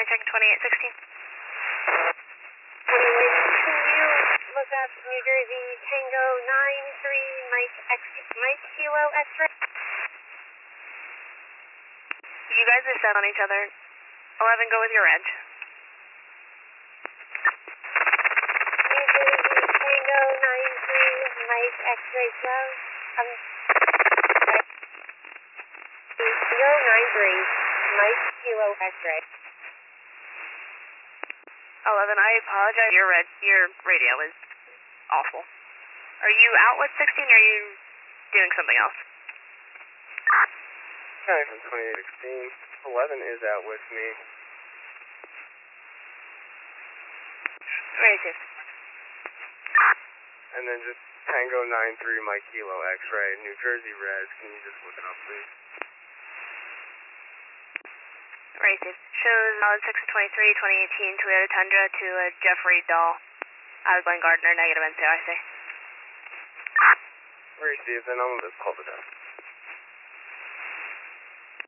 checking 2816. 28, can you look up New Jersey Tango 93 Mike Kilo X-ray? You guys are set on each other. 11, go with your red. New Jersey Tango 93 Mike X-ray 12. Tango 93 Mike Kilo X-ray. 11, I apologize. Your radio is awful. Are you out with 16 or are you doing something else? Counting from 2816. 11 is out with me. Racing. And then just Tango 93 Mike Kilo X-ray, New Jersey Res. Can you just look it up, please? Racing. Shows valid 623, 2018 Toyota Tundra to a Jeffrey Dahl. I was Glenn Gardner, negative NCIC. Receive, then I'm going to call the desk.